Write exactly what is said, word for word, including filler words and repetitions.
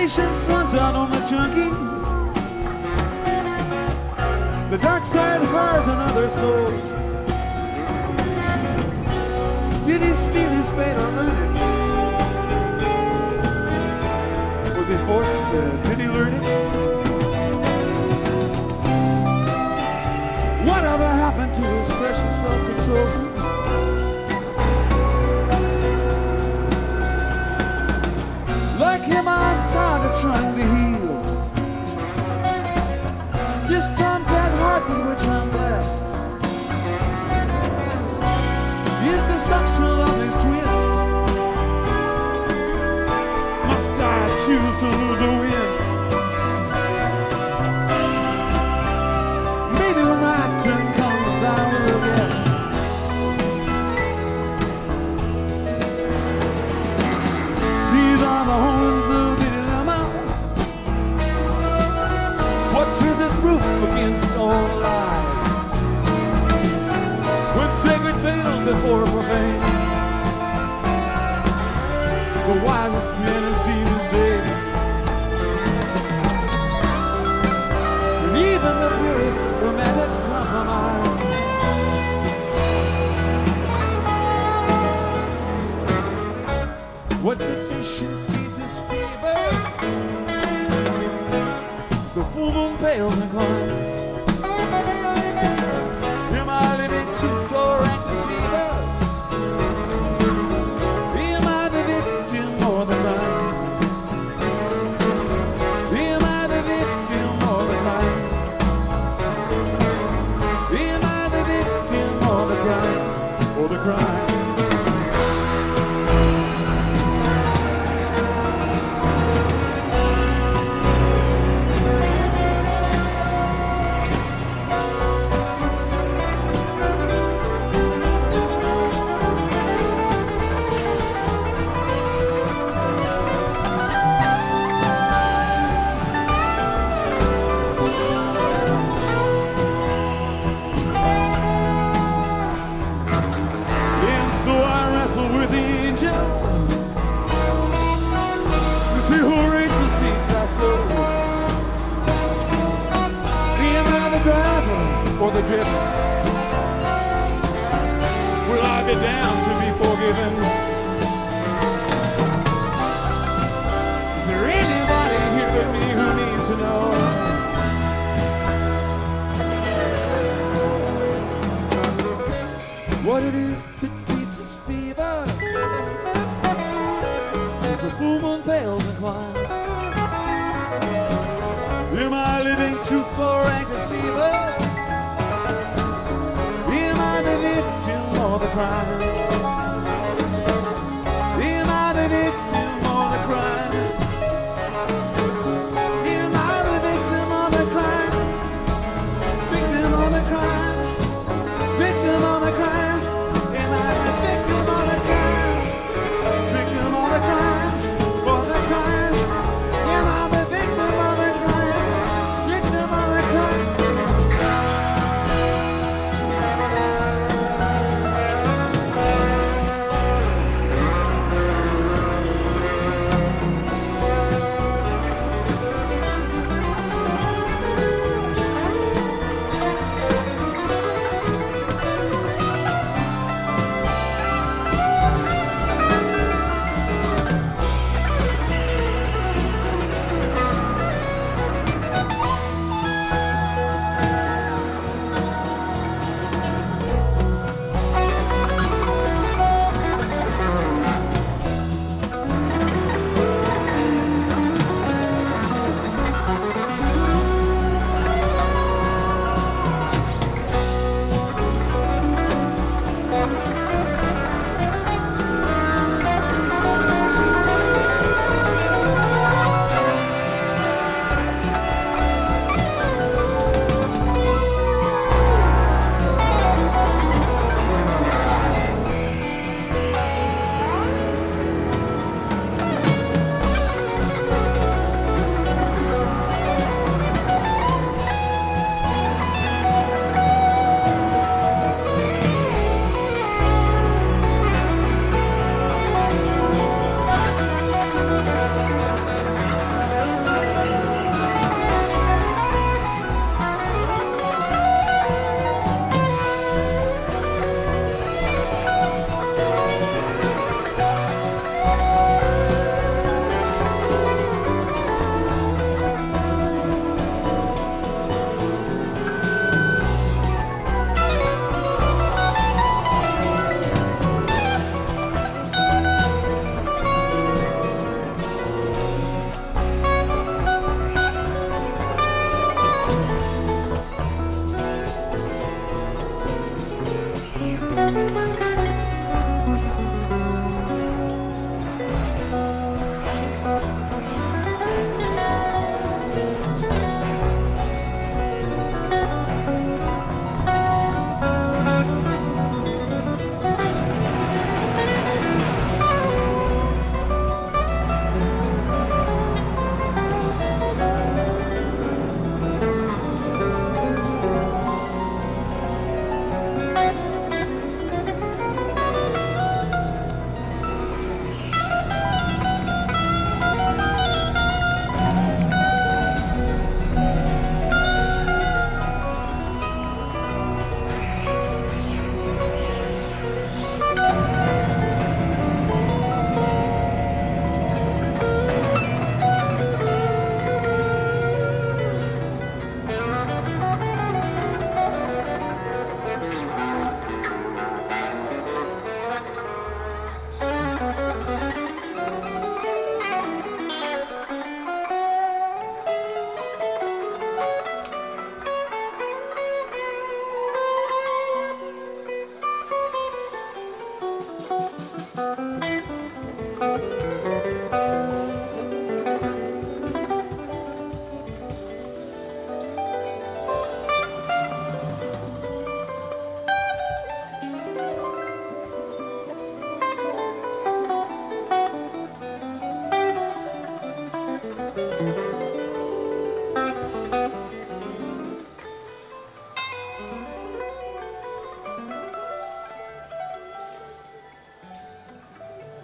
patience runs out on the junkie. The dark side hires another soul. Did he steal his fate or earn it? Was he force-fed? Did he learn it? Whatever happened to his precious self-control? Like him, I'm tired of trying to heal this tomcat heart with which I'm blessed. His destruction of his twin. Must I choose to lose or win? Maybe when my turn comes, I will get. These are the horns of the dilemma. What truth is proof against all lies? When sacred fails before profane, the wisest man is deemed insane. And even the purest romantics compromise. What fixation feeds his fever? The full moon pales and climbs. Am I living truth or rank deceiver? Am I the victim or the crime? Am I the victim or the crime? Am I the victim or the crime? Or the crime? So I wrestle with the angel to see who reaps the seeds I sow. Am I the driver or the driven? Will I be damned to be forgiven? Is there anybody here but me who needs to know what it is that feeds his fever? As the full moon pales and climbs. Am I living truth or rank deceiver? Am I the victim or the crime?